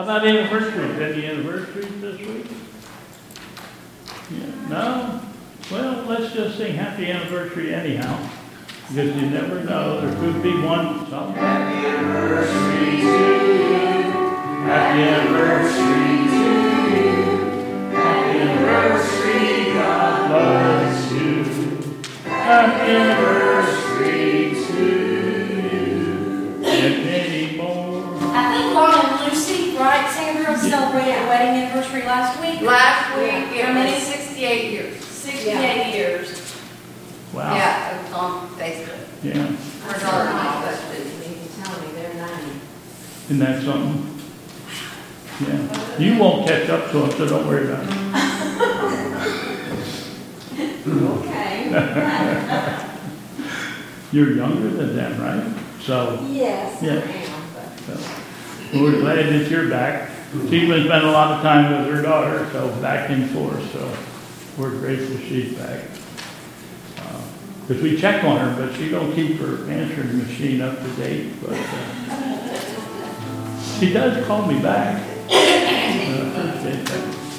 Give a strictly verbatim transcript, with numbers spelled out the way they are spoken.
How about anniversaries? Any anniversaries this week? Yeah, no? Well, let's just sing happy anniversary anyhow, because you never know, there could be one somewhere. Happy anniversary to you. Happy anniversary to you. Happy anniversary, God bless you. Happy anniversary to you. And many more. I think Lon and Lucy, right, Sandra, celebrated a wedding anniversary last week. Last week, How it many? was sixty-eight years. Sixty-eight years. Wow. Yeah, it was on Facebook. Yeah. Her daughter-in-law posted it. You can tell me they're ninety. Isn't that something? Yeah. You won't catch up to them, so don't worry about it. Okay. You're younger than them, right? So, Yes, I Yeah. am, but. so we're glad that you're back. She's been spending a lot of time with her daughter, so back and forth, so we're grateful she's back. Because we check on her, but she don't keep her answering machine up to date, but uh, she does call me back. Uh, appreciate that.